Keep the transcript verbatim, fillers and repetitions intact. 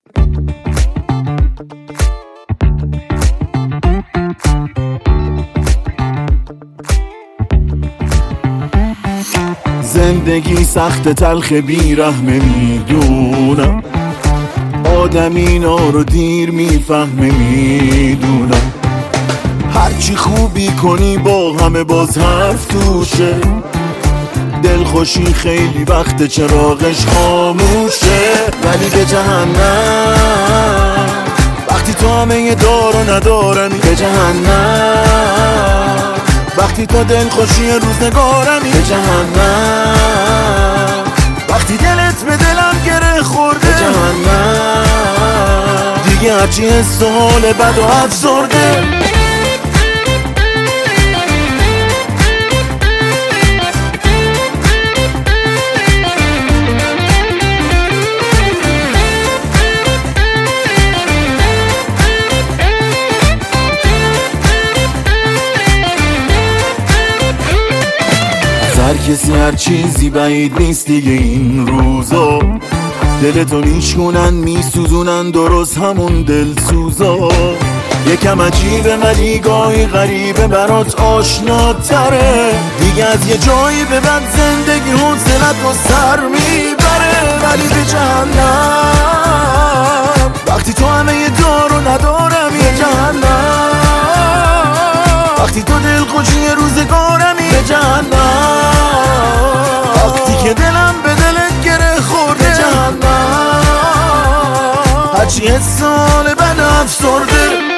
زندگی سخت تلخ بیرحمه میدونم، آدم اینا رو دیر میفهمه میدونم. هرچی خوبی کنی با همه باز حرف توشه، دلخوشی خیلی وقت چراغش خاموشه. ولی به جهنم وقتی تو همه دار و ندارمی، به جهنم وقتی تو دلخوشی روزگارمی، به جهنم وقتی دلت به دلم گره خورده، به جهنم دیگه هرچی حس و حال بد و افسرده. هر کسی هر چیزی بعید نیست دیگه این روزا، دلتو میشکنن میسوزونن درست همون دلسوزا. یکم عجیبه ولی گاهی غریبه برات آشناتره، دیگه از یه جایی به بعد زندگی حوصلت رو سر میبره. ولی به جهنم وقتی تو همه یه دار و ندارم، یه جهنم وقتی تو دلخوشی روزگارمی، به جهنم وقتی که دلم به دلت گره خورده، به جهنم هرچی حس حال بد افسرده.